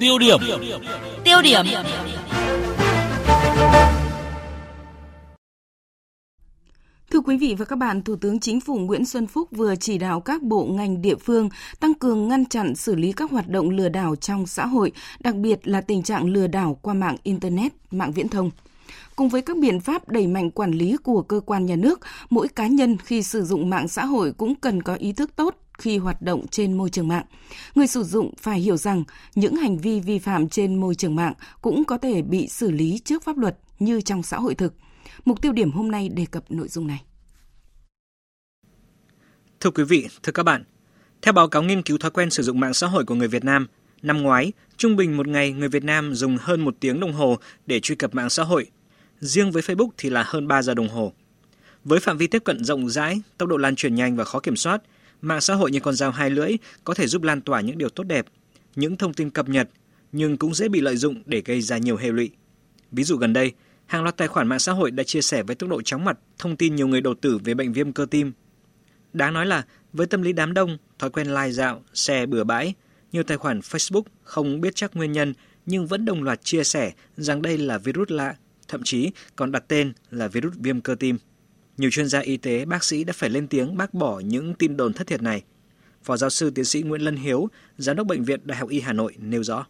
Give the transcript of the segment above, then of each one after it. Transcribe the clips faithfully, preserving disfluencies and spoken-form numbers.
Tiêu điểm. Tiêu điểm. Thưa quý vị và các bạn, Thủ tướng Chính phủ Nguyễn Xuân Phúc vừa chỉ đạo các bộ ngành địa phương tăng cường ngăn chặn xử lý các hoạt động lừa đảo trong xã hội, đặc biệt là tình trạng lừa đảo qua mạng Internet, mạng viễn thông. Cùng với các biện pháp đẩy mạnh quản lý của cơ quan nhà nước, mỗi cá nhân khi sử dụng mạng xã hội cũng cần có ý thức tốt khi hoạt động trên môi trường mạng. Người sử dụng phải hiểu rằng những hành vi vi phạm trên môi trường mạng cũng có thể bị xử lý trước pháp luật như trong xã hội thực. Mục tiêu điểm hôm nay đề cập nội dung này. Thưa quý vị, thưa các bạn, theo báo cáo nghiên cứu thói quen sử dụng mạng xã hội của người Việt Nam, năm ngoái, trung bình một ngày người Việt Nam dùng hơn một tiếng đồng hồ để truy cập mạng xã hội. Riêng với Facebook thì là hơn ba giờ đồng hồ. Với phạm vi tiếp cận rộng rãi, tốc độ lan truyền nhanh và khó kiểm soát, mạng xã hội như con dao hai lưỡi có thể giúp lan tỏa những điều tốt đẹp, những thông tin cập nhật, nhưng cũng dễ bị lợi dụng để gây ra nhiều hệ lụy. Ví dụ gần đây, hàng loạt tài khoản mạng xã hội đã chia sẻ với tốc độ chóng mặt thông tin nhiều người đột tử về bệnh viêm cơ tim. Đáng nói là với tâm lý đám đông, thói quen like dạo, share bừa bãi, nhiều tài khoản Facebook không biết chắc nguyên nhân nhưng vẫn đồng loạt chia sẻ rằng đây là virus lạ, thậm chí còn đặt tên là virus viêm cơ tim. Nhiều chuyên gia y tế, bác sĩ đã phải lên tiếng bác bỏ những tin đồn thất thiệt này. Phó giáo sư tiến sĩ Nguyễn Lân Hiếu, Giám đốc Bệnh viện Đại học Y Hà Nội nêu rõ.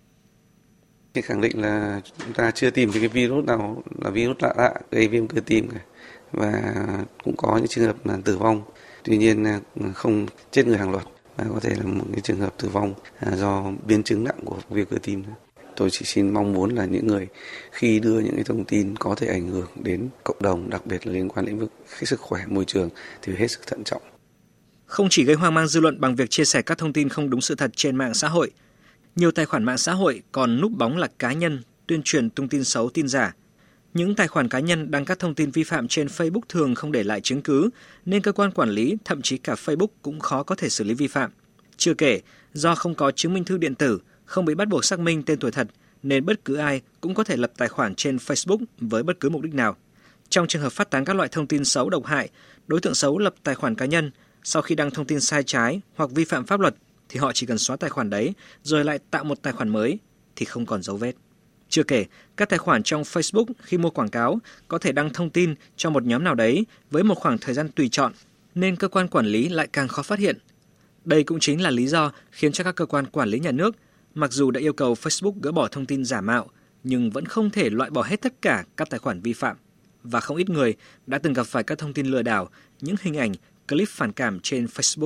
Thì khẳng định là chúng ta chưa tìm thấy cái virus nào là virus lạ lạ gây viêm cơ tim cả. Và cũng có những trường hợp là tử vong. Tuy nhiên không chết người hàng loạt và có thể là một cái trường hợp tử vong do biến chứng nặng của viêm cơ tim. Tôi chỉ xin mong muốn là những người khi đưa những cái thông tin có thể ảnh hưởng đến cộng đồng, đặc biệt là liên quan đến lĩnh vực sức khỏe, môi trường thì hết sức thận trọng. Không chỉ gây hoang mang dư luận bằng việc chia sẻ các thông tin không đúng sự thật trên mạng xã hội, nhiều tài khoản mạng xã hội còn núp bóng là cá nhân tuyên truyền thông tin xấu, tin giả. Những tài khoản cá nhân đăng các thông tin vi phạm trên Facebook thường không để lại chứng cứ, nên cơ quan quản lý, thậm chí cả Facebook cũng khó có thể xử lý vi phạm. Chưa kể, do không có chứng minh thư điện tử, không bị bắt buộc xác minh tên tuổi thật, nên bất cứ ai cũng có thể lập tài khoản trên Facebook với bất cứ mục đích nào. Trong trường hợp phát tán các loại thông tin xấu độc hại, đối tượng xấu lập tài khoản cá nhân, sau khi đăng thông tin sai trái hoặc vi phạm pháp luật, thì họ chỉ cần xóa tài khoản đấy, rồi lại tạo một tài khoản mới, thì không còn dấu vết. Chưa kể, các tài khoản trong Facebook khi mua quảng cáo có thể đăng thông tin cho một nhóm nào đấy với một khoảng thời gian tùy chọn, nên cơ quan quản lý lại càng khó phát hiện. Đây cũng chính là lý do khiến cho các cơ quan quản lý nhà nước, mặc dù đã yêu cầu Facebook gỡ bỏ thông tin giả mạo, nhưng vẫn không thể loại bỏ hết tất cả các tài khoản vi phạm. Và không ít người đã từng gặp phải các thông tin lừa đảo, những hình ảnh, clip phản cảm trên Facebook.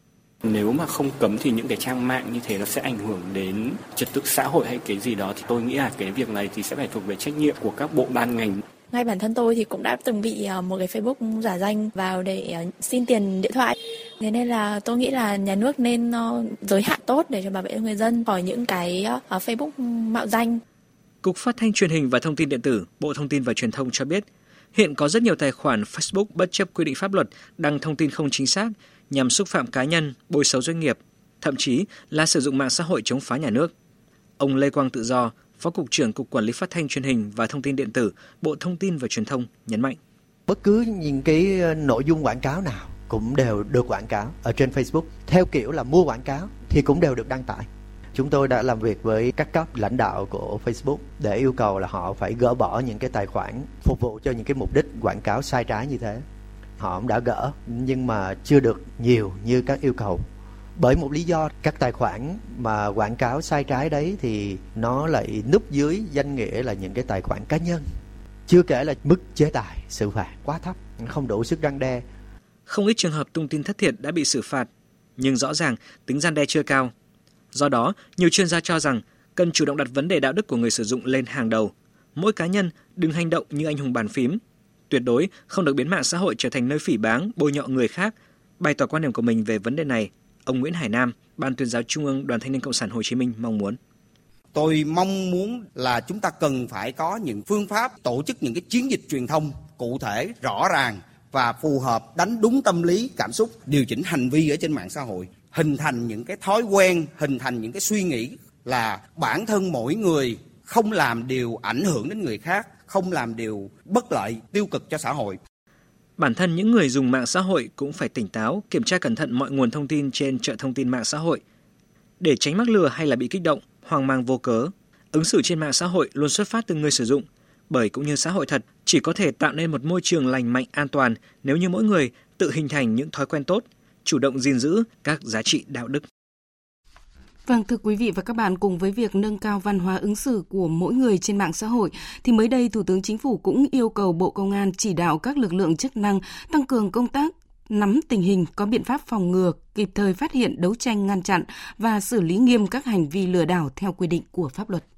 Nếu mà không cấm thì những cái trang mạng như thế nó sẽ ảnh hưởng đến trật tự xã hội hay cái gì đó, thì tôi nghĩ là cái việc này thì sẽ phải thuộc về trách nhiệm của các bộ ban ngành. Ngay bản thân tôi thì cũng đã từng bị một cái Facebook giả danh vào để xin tiền điện thoại. Thế nên là tôi nghĩ là nhà nước nên giới hạn tốt để cho bảo vệ người dân khỏi những cái Facebook mạo danh. Cục Phát thanh Truyền hình và Thông tin điện tử, Bộ Thông tin và Truyền thông cho biết, hiện có rất nhiều tài khoản Facebook bất chấp quy định pháp luật đăng thông tin không chính xác nhằm xúc phạm cá nhân, bôi xấu doanh nghiệp, thậm chí là sử dụng mạng xã hội chống phá nhà nước. Ông Lê Quang Tự Do, Phó Cục trưởng Cục Quản lý Phát thanh Truyền hình và Thông tin điện tử, Bộ Thông tin và Truyền thông nhấn mạnh. Bất cứ những cái nội dung quảng cáo nào cũng đều được quảng cáo ở trên Facebook. Theo kiểu là mua quảng cáo thì cũng đều được đăng tải. Chúng tôi đã làm việc với các cấp lãnh đạo của Facebook để yêu cầu là họ phải gỡ bỏ những cái tài khoản phục vụ cho những cái mục đích quảng cáo sai trái như thế. Họ cũng đã gỡ nhưng mà chưa được nhiều như các yêu cầu. Bởi một lý do, các tài khoản mà quảng cáo sai trái đấy thì nó lại núp dưới danh nghĩa là những cái tài khoản cá nhân. Chưa kể là mức chế tài xử phạt quá thấp, không đủ sức răn đe. Không ít trường hợp tung tin thất thiệt đã bị xử phạt, nhưng rõ ràng tính răn đe chưa cao. Do đó, nhiều chuyên gia cho rằng cần chủ động đặt vấn đề đạo đức của người sử dụng lên hàng đầu. Mỗi cá nhân đừng hành động như anh hùng bàn phím. Tuyệt đối không được biến mạng xã hội trở thành nơi phỉ báng, bôi nhọ người khác. Bày tỏ quan điểm của mình về vấn đề này, ông Nguyễn Hải Nam, Ban Tuyên giáo Trung ương Đoàn Thanh niên Cộng sản Hồ Chí Minh mong muốn. Tôi mong muốn là chúng ta cần phải có những phương pháp tổ chức những cái chiến dịch truyền thông cụ thể, rõ ràng và phù hợp, đánh đúng tâm lý, cảm xúc, điều chỉnh hành vi ở trên mạng xã hội, hình thành những cái thói quen, hình thành những cái suy nghĩ là bản thân mỗi người không làm điều ảnh hưởng đến người khác, không làm điều bất lợi, tiêu cực cho xã hội. Bản thân những người dùng mạng xã hội cũng phải tỉnh táo, kiểm tra cẩn thận mọi nguồn thông tin trên chợ thông tin mạng xã hội. Để tránh mắc lừa hay là bị kích động, hoang mang vô cớ. Ứng xử trên mạng xã hội luôn xuất phát từ người sử dụng, bởi cũng như xã hội thật, chỉ có thể tạo nên một môi trường lành mạnh an toàn nếu như mỗi người tự hình thành những thói quen tốt, chủ động gìn giữ các giá trị đạo đức. Vâng, thưa quý vị và các bạn, cùng với việc nâng cao văn hóa ứng xử của mỗi người trên mạng xã hội, thì mới đây Thủ tướng Chính phủ cũng yêu cầu Bộ Công an chỉ đạo các lực lượng chức năng tăng cường công tác nắm tình hình, có biện pháp phòng ngừa, kịp thời phát hiện, đấu tranh, ngăn chặn và xử lý nghiêm các hành vi lừa đảo theo quy định của pháp luật.